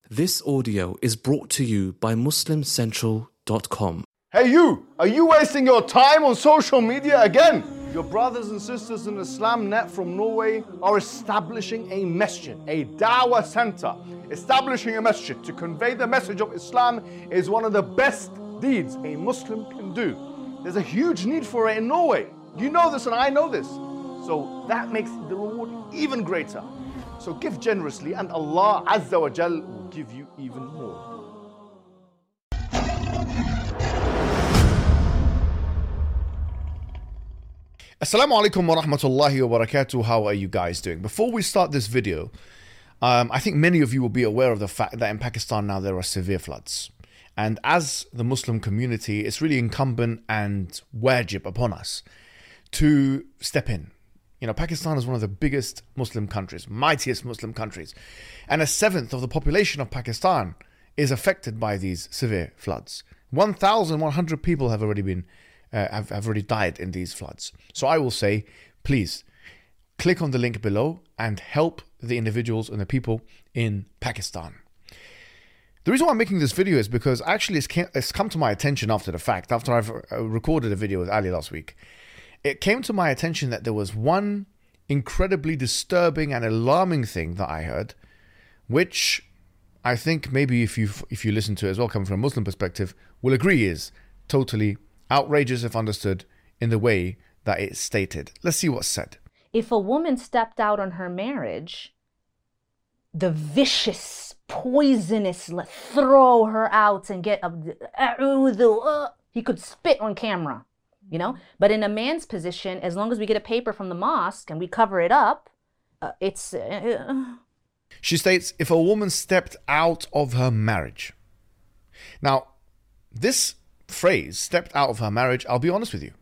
This audio is brought to you by MuslimCentral.com. Hey you! Are you wasting your time on social media again? Your brothers and sisters in Islamnet from Norway are establishing a masjid, a dawah center. Establishing a masjid to convey the message of Islam is one of the best deeds a Muslim can do. There's a huge need for it in Norway. You know this and I know this. So that makes the reward even greater. So give generously and Allah Azza wa Jal will give you even more. Assalamu alaikum wa rahmatullahi wa barakatuh. How are you guys doing? Before we start this video, I think many of you will be aware of the fact that in Pakistan now there are severe floods. And as the Muslim community, it's really incumbent and wajib upon us to step in. You know, Pakistan is one of the biggest Muslim countries, mightiest Muslim countries. And a seventh of the population of Pakistan is affected by these severe floods. 1,100 people have already been have already died in these floods. So I will say, please click on the link below and help the individuals and the people in Pakistan. The reason why I'm making this video is because actually it's come to my attention after the fact, after I've recorded a video with Ali last week. It came to my attention that there was one incredibly disturbing and alarming thing that I heard, which I think maybe if you listen to it as well, coming from a Muslim perspective, will agree is totally outrageous if understood in the way that it's stated. Let's see what's said. If a woman stepped out on her marriage, the vicious, poisonous, throw her out and get he could spit on camera, you know? But in a man's position, as long as we get a paper from the mosque and we cover it up, it's... She states, if a woman stepped out of her marriage. Now, this phrase, stepped out of her marriage, I'll be honest with you.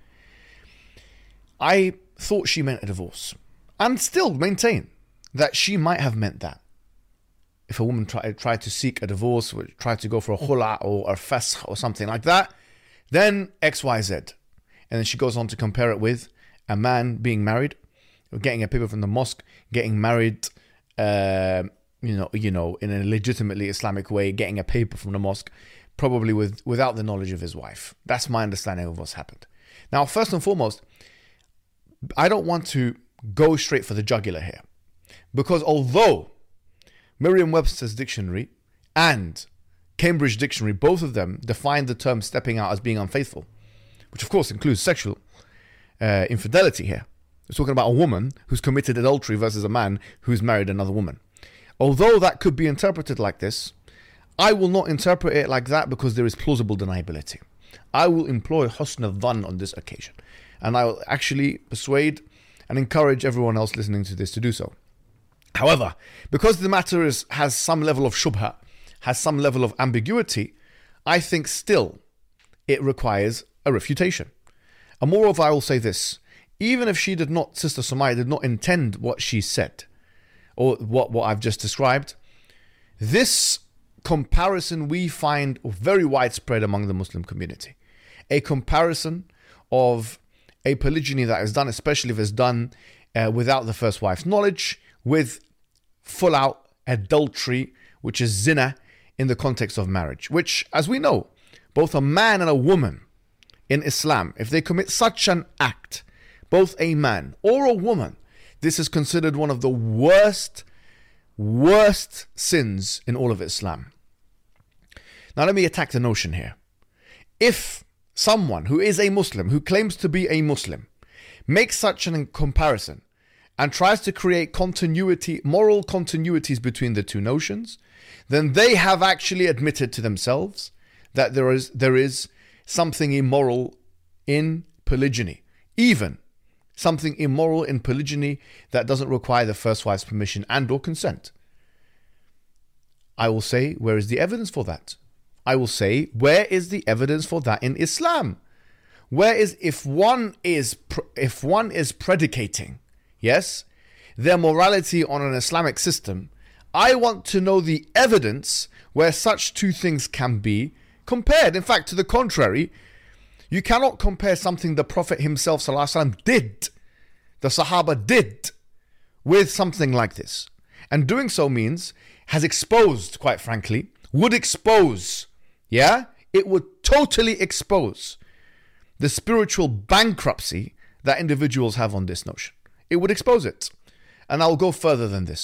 I thought she meant a divorce. And still maintain that she might have meant that. If a woman tried to seek a divorce, tried to go for a khula or a fasakh or something like that, then X, Y, Z. And then she goes on to compare it with a man being married, getting a paper from the mosque, getting married, you know, in a legitimately Islamic way, getting a paper from the mosque, probably without the knowledge of his wife. That's my understanding of what's happened. Now, first and foremost, I don't want to go straight for the jugular here. Because although Merriam-Webster's dictionary and Cambridge Dictionary, both of them define the term stepping out as being unfaithful, which of course includes sexual infidelity here. We're talking about a woman who's committed adultery versus a man who's married another woman. Although that could be interpreted like this, I will not interpret it like that because there is plausible deniability. I will employ husn al-dhann on this occasion. And I will actually persuade and encourage everyone else listening to this to do so. However, because the matter has some level of shubha, has some level of ambiguity, I think still it requires a refutation. And moreover, I will say this. Even if she did not, Sister Sumaya did not intend what she said, or what I've just described, this comparison we find very widespread among the Muslim community. A comparison of a polygyny that is done, especially if it's done without the first wife's knowledge, with full out adultery, which is zina in the context of marriage, which, as we know, both a man and a woman in Islam, if they commit such an act, both a man or a woman, this is considered one of the worst sins in all of Islam. Now let me attack the notion here. If someone who is a Muslim, who claims to be a Muslim, makes such a comparison and tries to create moral continuities between the two notions, then they have actually admitted to themselves that there is something immoral in polygyny. Even something immoral in polygyny that doesn't require the first wife's permission and or consent. I will say, where is the evidence for that? I will say, where is the evidence for that in Islam? If one is predicating, yes, their morality on an Islamic system, I want to know the evidence where such two things can be compared. In fact, to the contrary, you cannot compare something the Prophet himself ﷺ did, the Sahaba did, with something like this. And doing so means has exposed, quite frankly, would expose, yeah? It would totally expose the spiritual bankruptcy that individuals have on this notion. It would expose it. And I'll go further than this.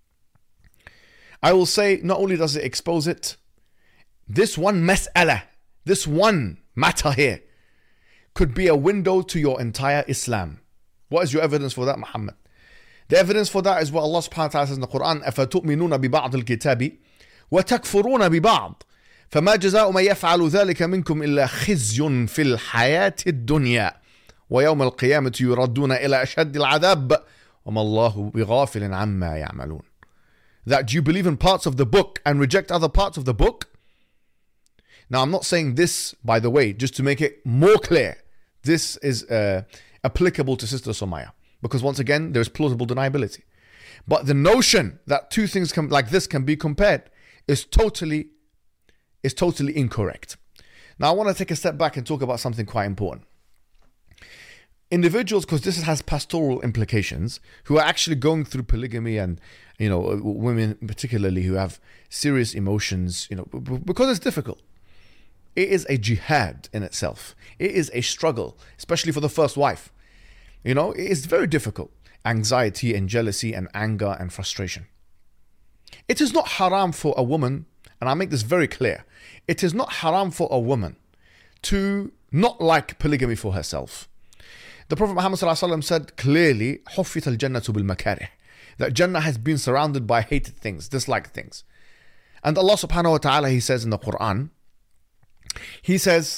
I will say, not only does it expose it, this one mas'ala, this one matter here, could be a window to your entire Islam. What is your evidence for that, Muhammad? The evidence for that is what Allah subhanahu wa ta'ala says in the Quran, أَفَتُؤْمِنُونَ بِبَعْضِ الْكِتَابِ وَتَكْفُرُونَ بِبَعْضِ فَمَا جَزَاءُ مَنْ يَفْعَلُ ذَلِكَ مِنْكُمْ إِلَّا خِزْيٌ فِي الْحَيَاةِ الدُّنْيَا وَيَوْمَ الْقِيَامَةِ يُرَدُّونَ إِلَى أَشَدِّ الْعَذَابِ وَمَا اللَّهُ بِغَافِلٍ عَمَّا يَعْمَلُونَ. That you believe in parts of the book and reject other parts of the book? Now, I'm not saying this, by the way, just to make it more clear. This is applicable to Sister Somaya. Because once again, there's plausible deniability. But the notion that two things like this can be compared is totally incorrect. Now, I want to take a step back and talk about something quite important. Individuals, because this has pastoral implications, who are actually going through polygamy and, women particularly who have serious emotions, because it's difficult. It is a jihad in itself. It is a struggle, especially for the first wife. It is very difficult. Anxiety and jealousy and anger and frustration. It is not haram for a woman, and I make this very clear, it is not haram for a woman to not like polygamy for herself. The Prophet Muhammad ﷺ said clearly, حُفِّتَ الْجَنَّةُ بِالْمَكَارِهِ, that Jannah has been surrounded by hated things, disliked things. And Allah subhanahu wa ta'ala, He says in the Quran, He says,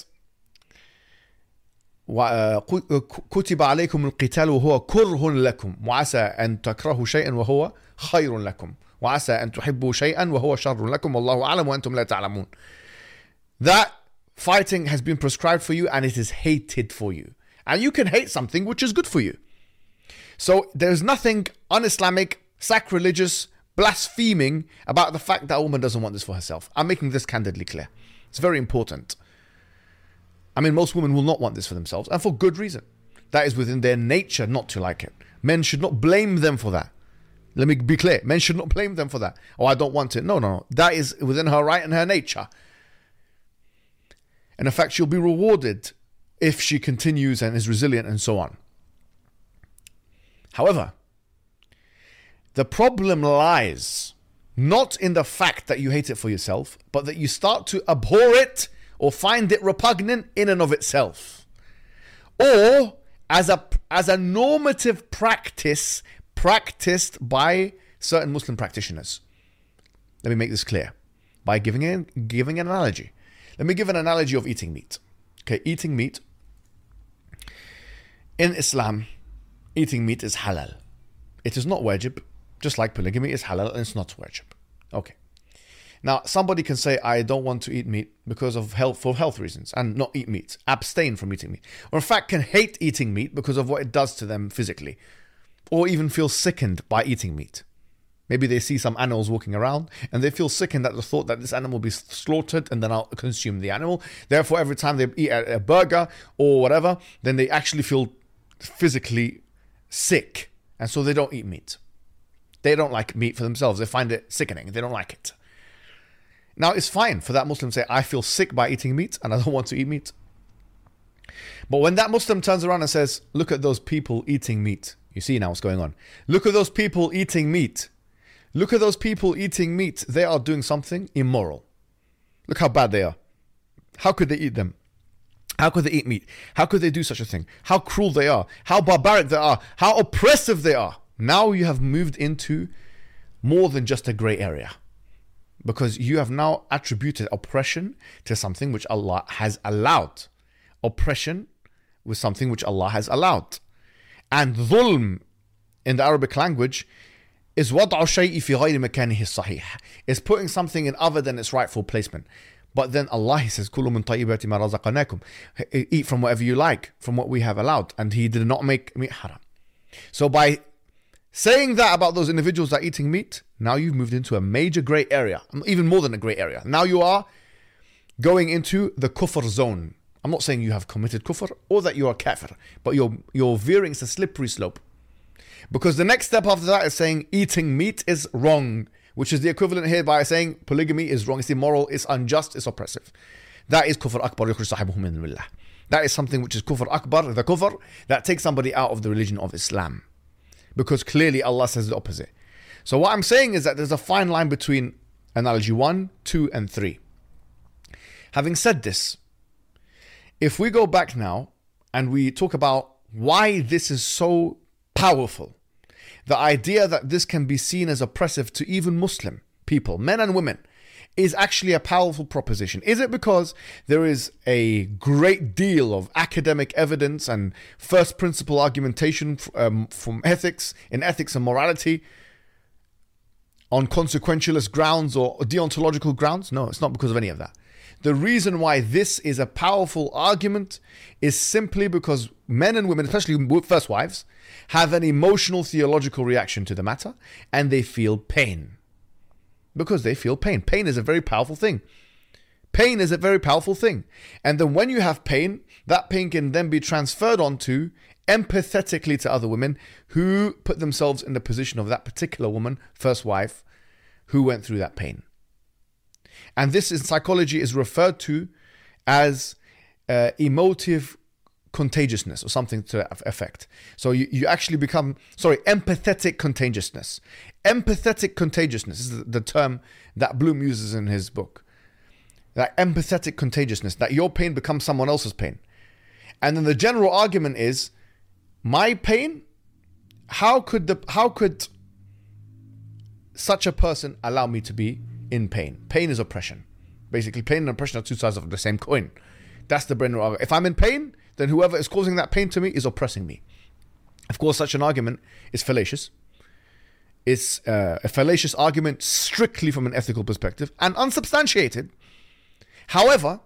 كُتِبَ عَلَيْكُمُ الْقِتَالُ وَهُوَ كُرْهٌ لَكُمْ وَعَسَىٰ أَن تَكْرَهُوا شَيْئًا وَهُوَ خَيْرٌ لَكُمْ وَعَسَىٰ أَن تُحِبُّوا شَيْئًا وَهُوَ شَرٌ لَكُمْ وَاللَّهُ أَعْلَمُ وَأَنْتُمْ لَا تَعْلَمُونَ. That fighting has been prescribed for you and it is hated for you. And you can hate something which is good for you. So there's nothing un-Islamic, sacrilegious, blaspheming about the fact that a woman doesn't want this for herself. I'm making this candidly clear. It's very important. I mean, most women will not want this for themselves, and for good reason. That is within their nature not to like it. Men should not blame them for that. Let me be clear. Men should not blame them for that. Oh, I don't want it. No. That is within her right and her nature. And in fact, she'll be rewarded if she continues and is resilient and so on. However, the problem lies not in the fact that you hate it for yourself, but that you start to abhor it or find it repugnant in and of itself. Or as a normative practice practiced by certain Muslim practitioners. Let me make this clear by giving an analogy. Let me give an analogy of eating meat. Okay, eating meat. In Islam, eating meat is halal. It is not wajib, just like polygamy is halal and it's not wajib. Okay. Now, somebody can say, I don't want to eat meat because of health reasons and not eat meat, abstain from eating meat. Or in fact, can hate eating meat because of what it does to them physically. Or even feel sickened by eating meat. Maybe they see some animals walking around and they feel sickened at the thought that this animal will be slaughtered and then I'll consume the animal. Therefore, every time they eat a burger or whatever, then they actually feel physically sick. And so they don't eat meat. They don't like meat for themselves. They find it sickening. They don't like it. Now, it's fine for that Muslim to say, I feel sick by eating meat and I don't want to eat meat. But when that Muslim turns around and says, look at those people eating meat. You see now what's going on. Look at those people eating meat. Look at those people eating meat. They are doing something immoral. Look how bad they are. How could they eat them? How could they eat meat? How could they do such a thing? How cruel they are. How barbaric they are. How oppressive they are. Now you have moved into more than just a grey area. Because you have now attributed oppression to something which Allah has allowed. Oppression with something which Allah has allowed. And dhulm in the Arabic language is وَضْعُ الشَّيْءِ فِي غَيْرِ مَكَانِهِ الصَّحِيحِ. Is putting something in other than its rightful placement. But then Allah, He says, كُلُوا مِن طَيِّبَاتِ مَا رَزَقْنَاكُمْ. Eat from whatever you like, from what we have allowed. And He did not make meat haram. So by saying that about those individuals that are eating meat, now you've moved into a major grey area. Even more than a grey area. Now you are going into the kufr zone. I'm not saying you have committed kufr or that you are kafir. But you're veering, it's a slippery slope. Because the next step after that is saying eating meat is wrong. which is the equivalent here by saying polygamy is wrong, it's immoral, it's unjust, it's oppressive. That is kufr akbar, يخرج صاحبه من الملة. That is something which is kufr akbar, the kufr that takes somebody out of the religion of Islam. Because clearly Allah says the opposite. So what I'm saying is that there's a fine line between analogy 1, 2, and 3. Having said this, if we go back now and we talk about why this is so powerful, the idea that this can be seen as oppressive to even Muslim people, men and women, is actually a powerful proposition. Is it because there is a great deal of academic evidence and first principle argumentation from ethics, in ethics and morality, on consequentialist grounds or deontological grounds? No, it's not because of any of that. The reason why this is a powerful argument is simply because men and women, especially first wives, have an emotional theological reaction to the matter and they feel pain. Because they feel pain. Pain is a very powerful thing. Pain is a very powerful thing. And then when you have pain, that pain can then be transferred onto empathetically to other women who put themselves in the position of that particular woman, first wife, who went through that pain. And this in psychology is referred to as emotive contagiousness or something to that effect. So you actually become, empathetic contagiousness. Empathetic contagiousness is the term that Bloom uses in his book. That empathetic contagiousness, that your pain becomes someone else's pain. And then the general argument is, my pain, how could such a person allow me to be in pain? Pain is oppression. Basically, pain and oppression are two sides of the same coin. That's the general argument. If I'm in pain, then whoever is causing that pain to me is oppressing me. Of course, such an argument is fallacious. It's a fallacious argument strictly from an ethical perspective and unsubstantiated. However,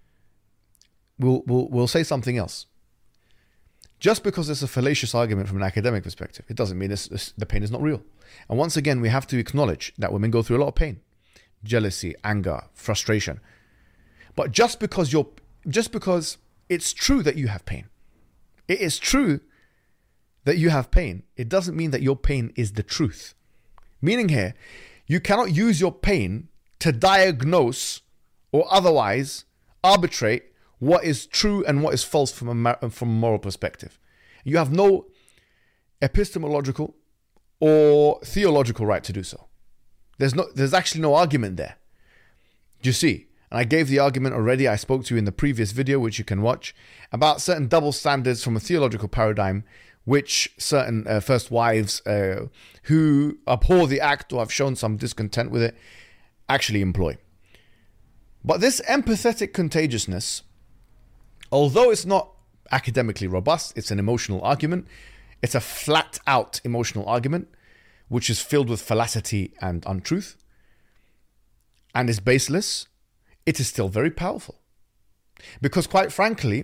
we'll say something else. Just because it's a fallacious argument from an academic perspective, it doesn't mean the pain is not real. And once again, we have to acknowledge that women go through a lot of pain. Jealousy, anger, frustration. But just because it's true that you have pain, it is true that you have pain, it doesn't mean that your pain is the truth. Meaning here, you cannot use your pain to diagnose or otherwise arbitrate what is true and what is false from a moral perspective. You have no epistemological or theological right to do so. There's actually no argument there. Do you see? And I gave the argument already. I spoke to you in the previous video, which you can watch, about certain double standards from a theological paradigm, which certain first wives who abhor the act or have shown some discontent with it actually employ. But this empathetic contagiousness, although it's not academically robust, it's an emotional argument. It's a flat out emotional argument, which is filled with fallacy and untruth, and is baseless. It is still very powerful. Because quite frankly,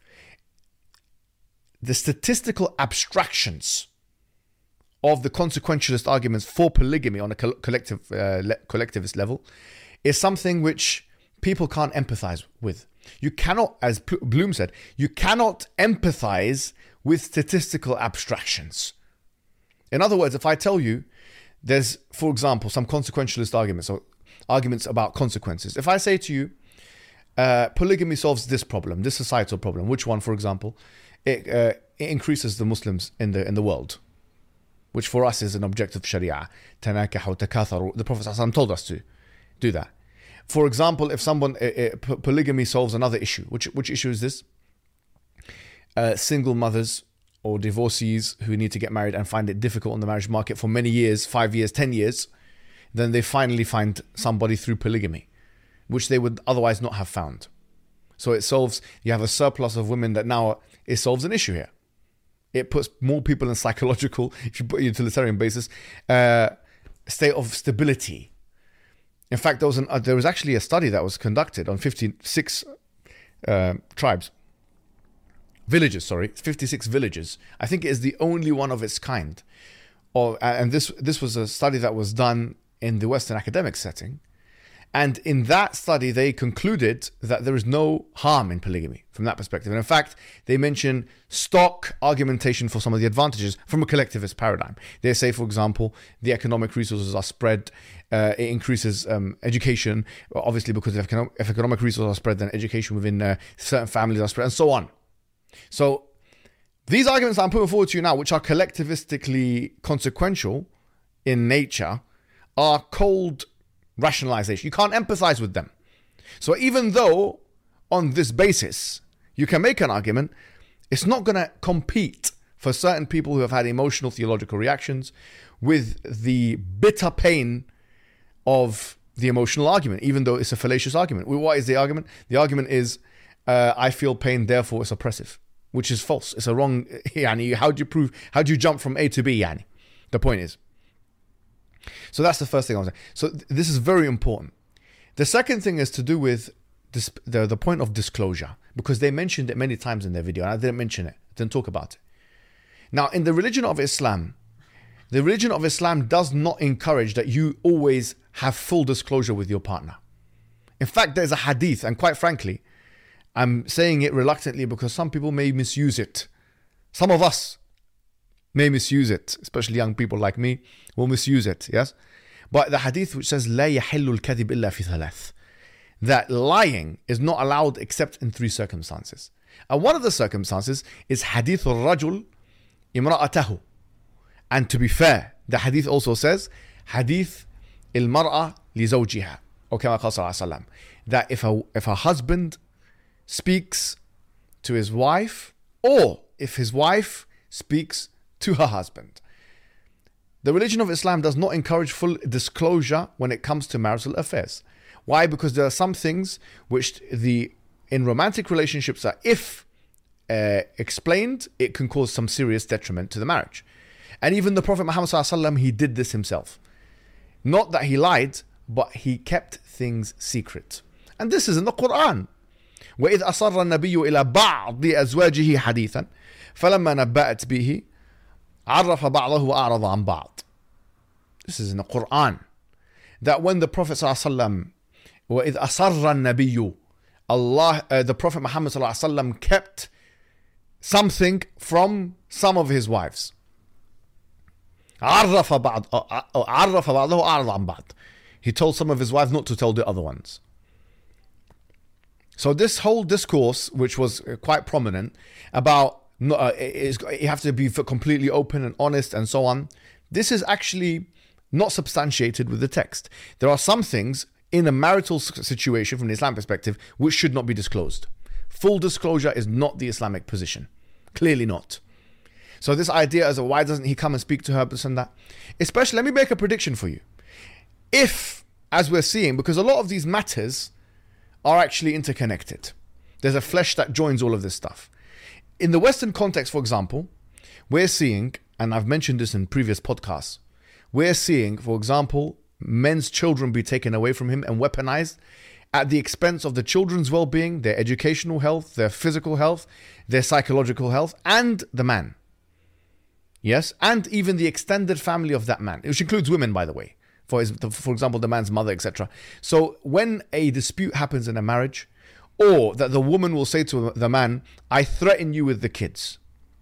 the statistical abstractions of the consequentialist arguments for polygamy on a collectivist level is something which people can't empathize with. You cannot, as Bloom said, you cannot empathize with statistical abstractions. In other words, if I tell you there's, for example, some consequentialist arguments or arguments about consequences. If I say to you, polygamy solves this problem, this societal problem, which one, for example? It increases the Muslims in the world, which for us is an objective Sharia. تناكحوا تكاثروا. The Prophet ﷺ told us to do that. For example, if someone polygamy solves another issue, which issue is this? Single mothers or divorcees who need to get married and find it difficult on the marriage market for many years, 5 years, 10 years, then they finally find somebody through polygamy, which they would otherwise not have found. So it solves, you have a surplus of women that now it solves an issue here. It puts more people in psychological, if you put a utilitarian basis, state of stability. In fact, there was actually a study that was conducted on 56 villages. 56 villages. I think it is the only one of its kind. And this was a study that was done in the Western academic setting. And in that study, they concluded that there is no harm in polygamy from that perspective. And in fact, they mention stock argumentation for some of the advantages from a collectivist paradigm. They say, for example, the economic resources are spread It increases education, obviously, because if economic resources are spread, then education within certain families are spread, and so on. So these arguments I'm putting forward to you now, which are collectivistically consequential in nature, are cold rationalization. You can't empathize with them. So even though on this basis you can make an argument, it's not going to compete for certain people who have had emotional theological reactions with the bitter pain of the emotional argument, even though it's a fallacious argument. What is the argument? The argument is, I feel pain, therefore it's oppressive, which is false. It's a wrong, yani, how do you jump from A to B, yani? The point is. So that's the first thing I was saying. So this is very important. The second thing is to do with the point of disclosure, because they mentioned it many times in their video, and I didn't mention it, didn't talk about it. Now, in the religion of Islam, the religion of Islam does not encourage that you always have full disclosure with your partner. In fact, there's a hadith, and quite frankly, I'm saying it reluctantly because some people may misuse it. Some of us may misuse it, especially young people like me will misuse it, yes? But the hadith which says, لا يحل الكذب إلا في ثلاث, that lying is not allowed except in 3 circumstances. And one of the circumstances is hadith al-rajul imra'atahu. And to be fair, the hadith also says, hadith il-mar'a li zawjiha, or kama qala sallallahu alayhi wa sallam, that if a husband speaks to his wife, or if his wife speaks to her husband. The religion of Islam does not encourage full disclosure when it comes to marital affairs. Why? Because there are some things which in romantic relationships that if explained, it can cause some serious detriment to the marriage. And even the Prophet Muhammad ﷺ, he did this himself. Not that he lied, but he kept things secret. And this is in the Quran. وَإِذْ أَصَرَّ النَّبِيُّ إِلَى بَعْضِ أَزْوَاجِهِ حَدِيثًا فَلَمَّا نَبَّأَتْ بِهِ عَرَّفَ بَعْضَهُ وَأَعْرَضَ عَنْ بَعْضٍ. This is in the Quran. That when the Prophet ﷺ, وَإِذْ أَصَرَّ النَّبِيُّ, the Prophet Muhammad ﷺ kept something from some of his wives. عَرَّفَ بَعْضَهُ وَأَعْرَضَ عَنْ بَعْضٍ. He told some of his wives not to tell the other ones. So this whole discourse, which was quite prominent, about you have to be completely open and honest and so on, this is actually not substantiated with the text. There are some things in a marital situation from the Islamic perspective which should not be disclosed. Full disclosure is not the Islamic position. Clearly not. So this idea as why doesn't he come and speak to her, this and that. Especially, let me make a prediction for you. If, as we're seeing, because a lot of these matters are actually interconnected. There's a flesh that joins all of this stuff. In the Western context, for example, we're seeing, and I've mentioned this in previous podcasts, we're seeing, for example, men's children be taken away from him and weaponized at the expense of the children's well-being, their educational health, their physical health, their psychological health, and the man. Yes, and even the extended family of that man, which includes women, by the way. For example, the man's mother, etc. So when a dispute happens in a marriage, or that the woman will say to the man, I threaten you with the kids.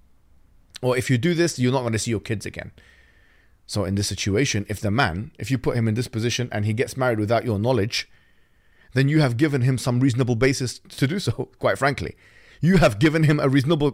Or if you do this, you're not going to see your kids again. So in this situation, if you put him in this position and he gets married without your knowledge, then you have given him some reasonable basis to do so, quite frankly. You have given him a reasonable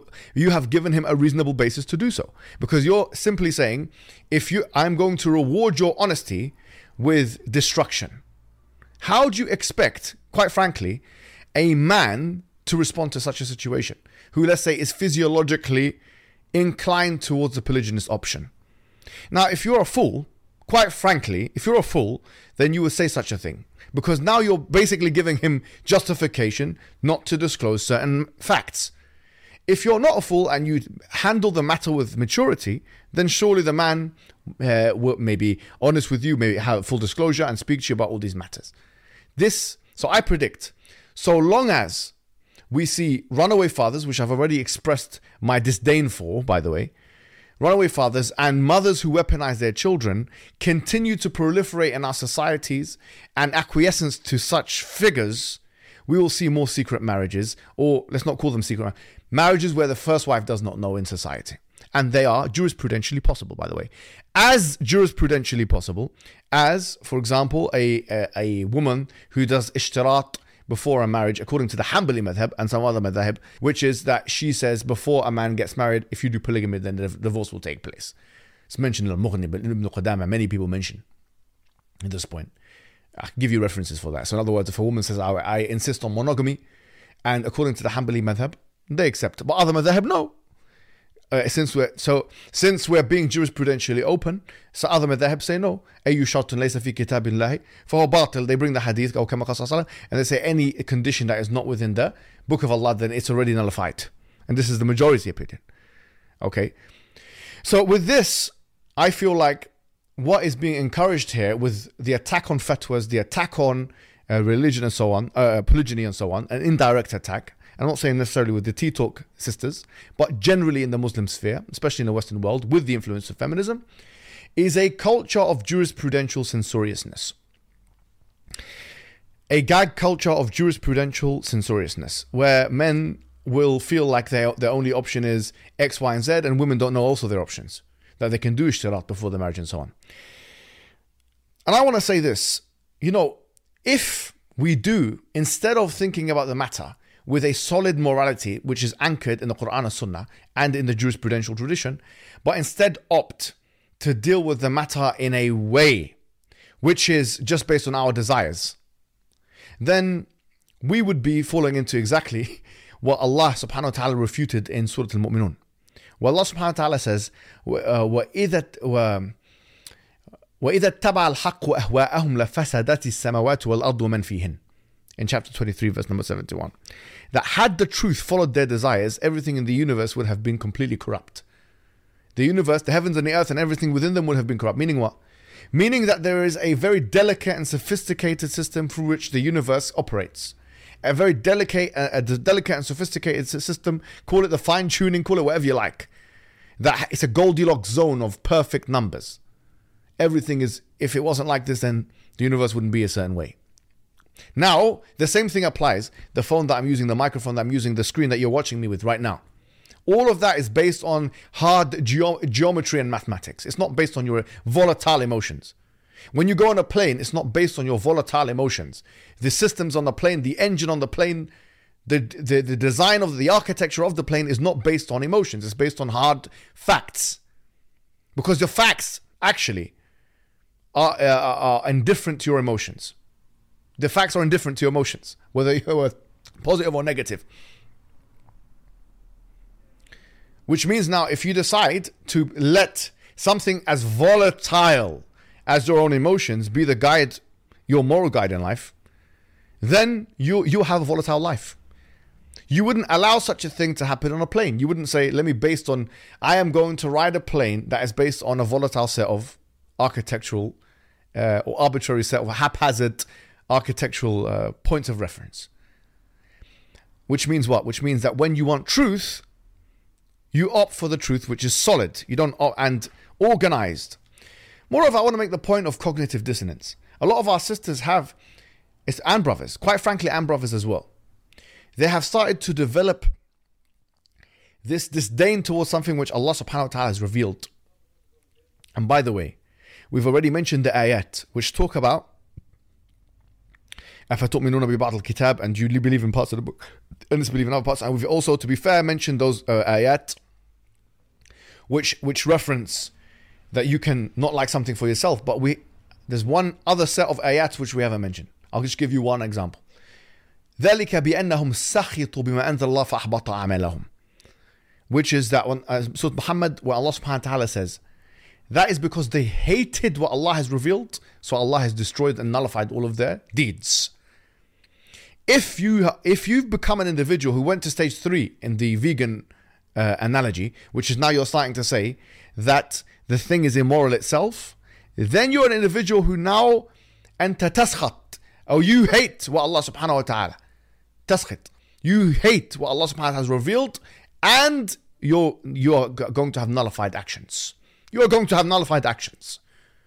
basis to do so. Because you're simply saying, I'm going to reward your honesty with destruction. How do you expect, quite frankly, a man to respond to such a situation who, let's say, is physiologically inclined towards the polygynous option? Now, if you're a fool, quite frankly, then you would say such a thing. Because now you're basically giving him justification not to disclose certain facts. If you're not a fool and you handle the matter with maturity, then surely the man will maybe honest with you, maybe have full disclosure and speak to you about all these matters. So I predict, so long as we see runaway fathers, which I've already expressed my disdain for, by the way, runaway fathers and mothers who weaponize their children continue to proliferate in our societies and acquiescence to such figures, we will see more secret marriages, or let's not call them secret marriages where the first wife does not know in society. And they are jurisprudentially possible, by the way. As jurisprudentially possible as, for example, a woman who does ishtirat before a marriage, according to the Hanbali madhab and some other madhab, which is that she says before a man gets married, if you do polygamy, then the divorce will take place. It's mentioned in Al-Mughni, but Ibn Qudama, many people mention at this point. I can give you references for that. So in other words, if a woman says, I insist on monogamy, and according to the Hanbali madhab, they accept. But other madhab, no. Since we're being jurisprudentially open, so other madhab say no. أي شرط ليس في كتاب الله فهو باطل. They bring the hadith أو كما قال صلى الله عليه وسلم, and they say any condition that is not within the book of Allah, then it's already nullified. And this is the majority opinion. Okay. So with this, I feel like what is being encouraged here with the attack on fatwas, the attack on religion and so on, polygyny and so on, an indirect attack. I'm not saying necessarily with the T-Talk sisters, but generally in the Muslim sphere, especially in the Western world, with the influence of feminism, is a culture of jurisprudential censoriousness. A gag culture of jurisprudential censoriousness, where men will feel like their only option is X, Y, and Z, and women don't know also their options, that they can do ishtirat before the marriage and so on. And I want to say this, if we do, instead of thinking about the matter with a solid morality, which is anchored in the Quran and Sunnah and in the jurisprudential tradition, but instead opt to deal with the matter in a way which is just based on our desires, then we would be falling into exactly what Allah subhanahu wa ta'ala refuted in Surah Al-Mu'minun. Where Allah subhanahu wa ta'ala says, وَإِذَا اتَّبَعَ الْحَقُّ أَهْوَاءَهُمْ لَفَسَدَتِ السَّمَوَاتُ وَالْأَرْضُ وَمَنْ فِيهِنْ. In chapter 23, verse number 71. That had the truth followed their desires, everything in the universe would have been completely corrupt. The universe, the heavens and the earth and everything within them would have been corrupt. Meaning what? Meaning that there is a very delicate and sophisticated system through which the universe operates. A very delicate and sophisticated system, call it the fine-tuning, call it whatever you like. That it's a Goldilocks zone of perfect numbers. Everything is, if it wasn't like this, then the universe wouldn't be a certain way. Now, the same thing applies. The phone that I'm using, the microphone that I'm using, the screen that you're watching me with right now. All of that is based on hard geometry and mathematics. It's not based on your volatile emotions. When you go on a plane, it's not based on your volatile emotions. The systems on the plane, the engine on the plane, the design of the architecture of the plane is not based on emotions. It's based on hard facts. Because your facts actually are indifferent to your emotions. The facts are indifferent to your emotions, whether you're positive or negative. Which means now, if you decide to let something as volatile as your own emotions be the guide, your moral guide in life, then you have a volatile life. You wouldn't allow such a thing to happen on a plane. You wouldn't say, I am going to ride a plane that is based on a volatile set of architectural or arbitrary set of haphazard architectural points of reference. Which means what? Which means that when you want truth, you opt for the truth which is solid. You don't and organized. Moreover, I want to make the point of cognitive dissonance. A lot of our sisters have, and brothers, quite frankly, and brothers as well, they have started to develop this disdain towards something which Allah subhanahu wa ta'ala has revealed. And by the way, we've already mentioned the ayat which talk about أَفَتُؤْمِنُونَ بِبَعْضِ الْكِتَابِ, and you believe in parts of the book and disbelieve in other parts. And we've also, to be fair, mentioned those ayat which reference that you can not like something for yourself. But there's one other set of ayat which we haven't mentioned. I'll just give you one example. ذَلِكَ بِأَنَّهُمْ سَخِطُوا بِمَا أَنزَلَ اللَّهُ فَأَحْبَطَ أَعْمَالَهُم. Which is that when Surah Muhammad, where Allah subhanahu wa ta'ala says, that is because they hated what Allah has revealed, so Allah has destroyed and nullified all of their deeds. If you've become an individual who went to stage 3 in the vegan analogy, which is now you're starting to say that the thing is immoral itself, then you're an individual who now أنت تسخط, or you hate what Allah subhanahu wa ta'ala تسخط. You hate what Allah subhanahu wa ta'ala has revealed, and you are going to have nullified actions. You are going to have nullified actions.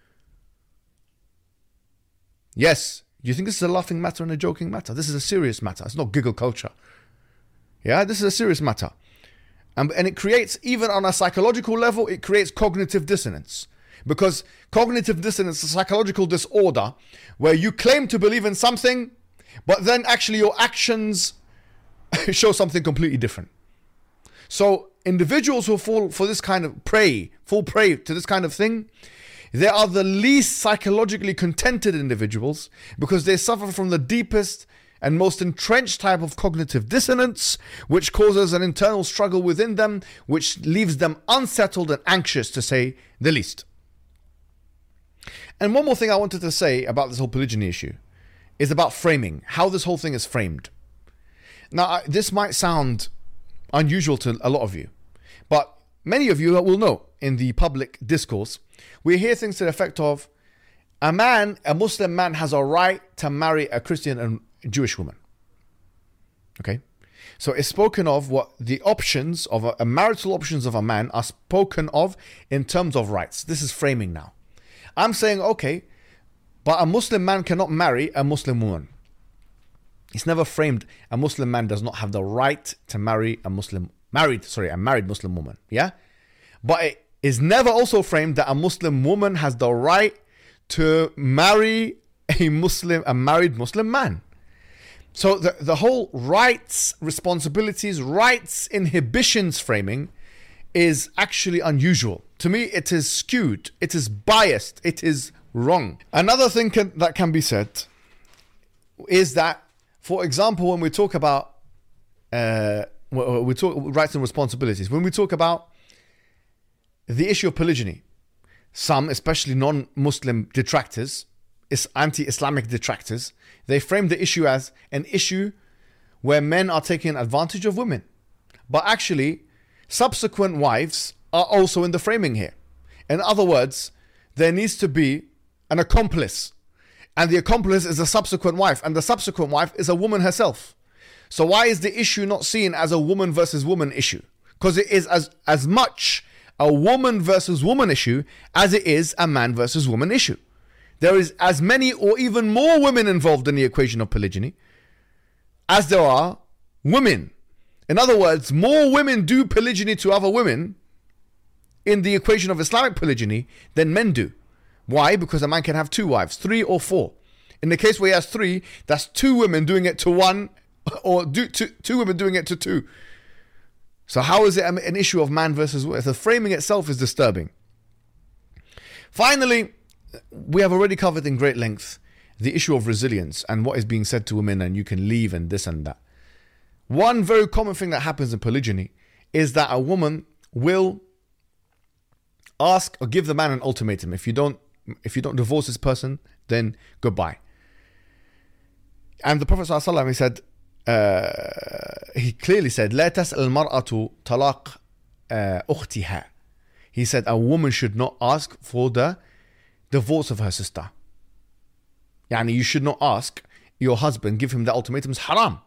Yes, you think this is a laughing matter and a joking matter? This is a serious matter. It's not giggle culture. Yeah, this is a serious matter. And it creates, even on a psychological level, it creates cognitive dissonance. Because cognitive dissonance is a psychological disorder where you claim to believe in something, but then actually your actions show something completely different. So individuals who fall for this kind of fall prey to this kind of thing, they are the least psychologically contented individuals because they suffer from the deepest and most entrenched type of cognitive dissonance, which causes an internal struggle within them, which leaves them unsettled and anxious, to say the least. And one more thing I wanted to say about this whole polygyny issue is about framing, how this whole thing is framed. Now, this might sound unusual to a lot of you, but many of you will know in the public discourse, we hear things to the effect of, a Muslim man has a right to marry a Christian and Jewish woman. Okay? So it's spoken of what the options of a marital options of a man are spoken of in terms of rights. This is framing now. I'm saying, okay, but a Muslim man cannot marry a Muslim woman. It's never framed a Muslim man does not have the right to marry a married Muslim woman. Yeah? But it is never also framed that a Muslim woman has the right to marry a married Muslim man. So the whole rights, responsibilities, rights, inhibitions framing is actually unusual. To me, it is skewed, it is biased, it is wrong. Another thing that can be said is that, for example, when we talk about rights and responsibilities, when we talk about the issue of polygyny, some, especially non-Muslim detractors, anti-Islamic detractors, they frame the issue as an issue where men are taking advantage of women. But actually, subsequent wives are also in the framing here. In other words, there needs to be an accomplice. And the accomplice is a subsequent wife. And the subsequent wife is a woman herself. So why is the issue not seen as a woman versus woman issue? Because it is as much a woman versus woman issue as it is a man versus woman issue. There is as many or even more women involved in the equation of polygyny as there are women. In other words, more women do polygyny to other women in the equation of Islamic polygyny than men do. Why? Because a man can have 2 wives, 3 or 4. In the case where he has 3, that's 2 women doing it to 1, or 2 women doing it to 2. So how is it an issue of man versus woman? The framing itself is disturbing. Finally, we have already covered in great length the issue of resilience and what is being said to women, and you can leave and this and that. One very common thing that happens in polygyny is that a woman will ask or give the man an ultimatum. If you don't divorce this person, then goodbye. And the Prophet ﷺ, he said, he clearly said, لا تسأل المرأة طلاق أختها. He said a woman should not ask for the divorce of her sister. Yani you should not ask your husband, give him the ultimatum. It's haram.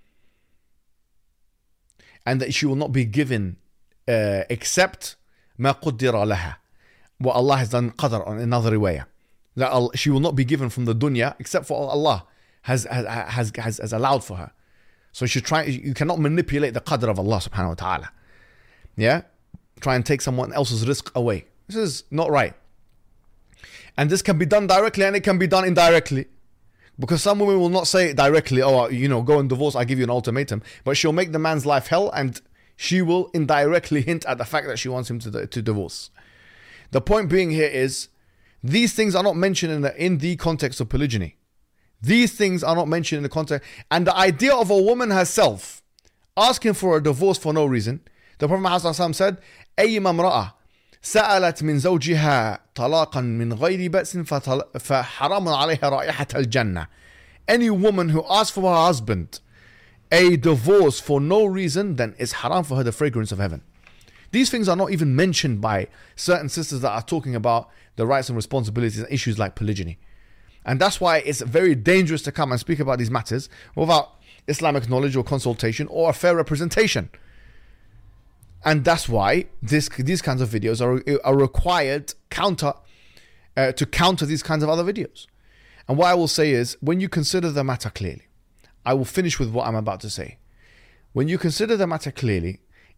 And that she will not be given except ما قدر لها, what Allah has done qadr on another riwayah. That she will not be given from the dunya except for what Allah has allowed for her. So you cannot manipulate the qadr of Allah subhanahu wa ta'ala. Yeah? Try and take someone else's rizq away. This is not right. And this can be done directly and it can be done indirectly. Because some women will not say directly, oh, go and divorce, I give you an ultimatum. But she'll make the man's life hell, and she will indirectly hint at the fact that she wants him to divorce. The point being here is, these things are not mentioned in the context of polygyny. These things are not mentioned in the context. And the idea of a woman herself asking for a divorce for no reason, the Prophet Muhammad said, أيما امرأة سألت من زوجها طلاقا من غير بأس فحرام عليها رائحة الجنة. Any woman who asks for her husband a divorce for no reason, then it's haram for her the fragrance of heaven. These things are not even mentioned by certain sisters that are talking about the rights and responsibilities and issues like polygyny. And that's why it's very dangerous to come and speak about these matters without Islamic knowledge or consultation or a fair representation. And that's why these kinds of videos are required to counter these kinds of other videos. And what I will say is, when you consider the matter clearly, I will finish with what I'm about to say. When you consider the matter clearly,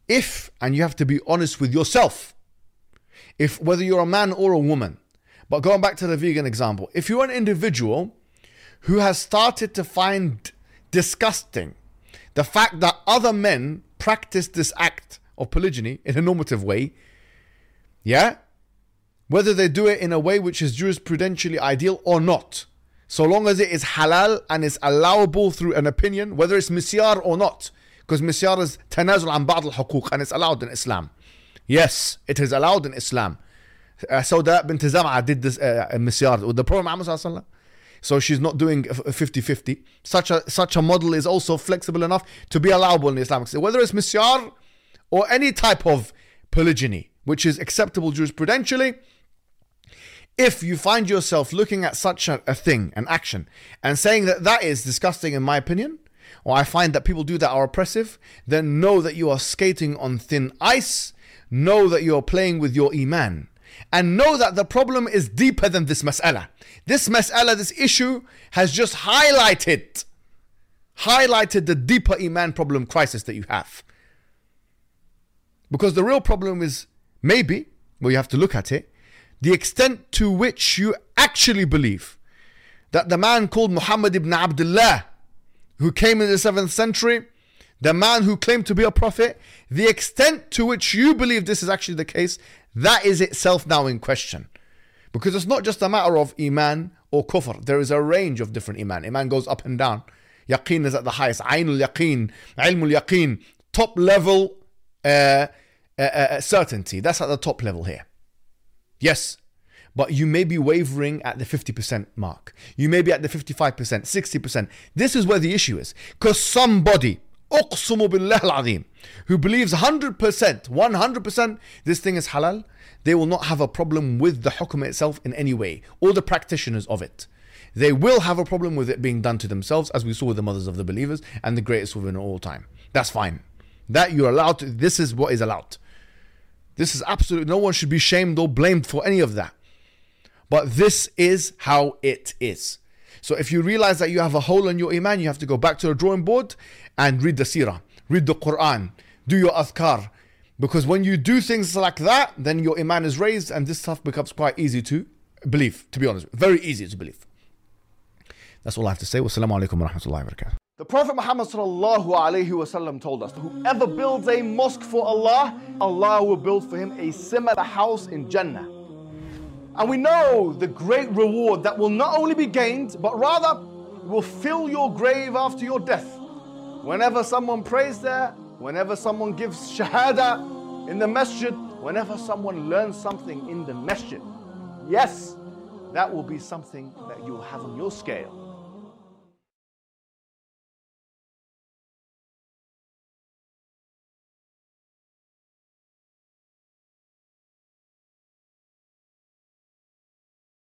and you have to be honest with yourself, whether you're a man or a woman, but going back to the vegan example, if you're an individual who has started to find disgusting the fact that other men practice this act of polygyny in a normative way, yeah, whether they do it in a way which is jurisprudentially ideal or not, so long as it is halal and is allowable through an opinion, whether it's misyar or not, because misyar is tanazul an ba'd al-huquq and it's allowed in Islam. Yes, it is allowed in Islam. Sauda bint Zam'a did this misyar with the Prophet Muhammad sallallahu alaihi wasallam. So she's not doing 50-50. Such a model is also flexible enough to be allowable in the Islamic state. Whether it's misyar or any type of polygyny, which is acceptable jurisprudentially, if you find yourself looking at such a thing, an action, and saying that that is disgusting in my opinion, or I find that people do that are oppressive, then know that you are skating on thin ice, know that you are playing with your iman, and know that the problem is deeper than this mas'ala. This mas'ala, this issue, has just highlighted the deeper iman problem crisis that you have. Because the real problem is maybe, well, you have to look at it, the extent to which you actually believe that the man called Muhammad ibn Abdullah, who came in the 7th century, the man who claimed to be a prophet, the extent to which you believe this is actually the case, that is itself now in question. Because it's not just a matter of iman or kufr. There is a range of different iman. Iman goes up and down. Yaqeen is at the highest. Aynul yaqeen, ilmul yaqeen, top level certainty. That's at the top level here. Yes, but you may be wavering at the 50% mark. You may be at the 55%, 60%. This is where the issue is. Because somebody, uqsumu billah al-azim, who believes 100%, this thing is halal, they will not have a problem with the hukm itself in any way, or the practitioners of it. They will have a problem with it being done to themselves, as we saw with the mothers of the believers and the greatest women of all time. That's fine. That you're allowed to, this is what is allowed. This is absolutely, no one should be shamed or blamed for any of that. But this is how it is. So if you realize that you have a hole in your iman, you have to go back to the drawing board and read the seerah, read the Quran, do your adhkar. Because when you do things like that, then your iman is raised and this stuff becomes quite easy to believe, to be honest. Very easy to believe. That's all I have to say. Wassalamu alaikum wa rahmatullahi wa barakatuh. The Prophet Muhammad sallallahu alaihi wasallam told us that whoever builds a mosque for Allah, Allah will build for him a similar house in Jannah. And we know the great reward that will not only be gained, but rather will fill your grave after your death. Whenever someone prays there, whenever someone gives shahada in the masjid, whenever someone learns something in the masjid, yes, that will be something that you'll have on your scale.